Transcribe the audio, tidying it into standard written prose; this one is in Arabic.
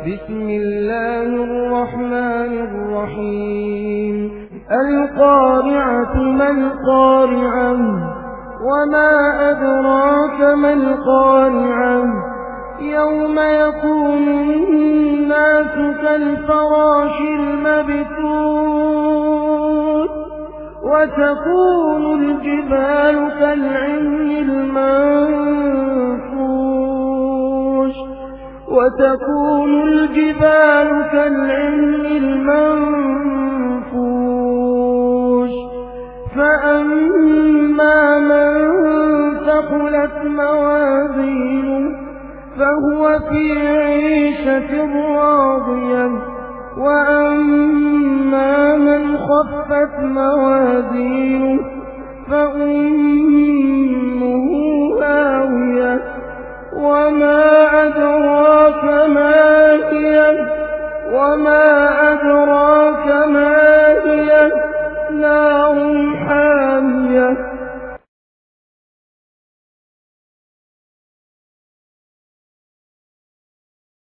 بسم الله الرحمن الرحيم القارعة ما القارعة وما أدراك ما القارعة يوم يكون الناس كالفراش المبثوث وتكون الجبال كالعهن المنفوش فأما من ثقلت موازينه فهو في عيشة راضية وأما من خفت موازينه فأمه هاوية وما أدراك ما هي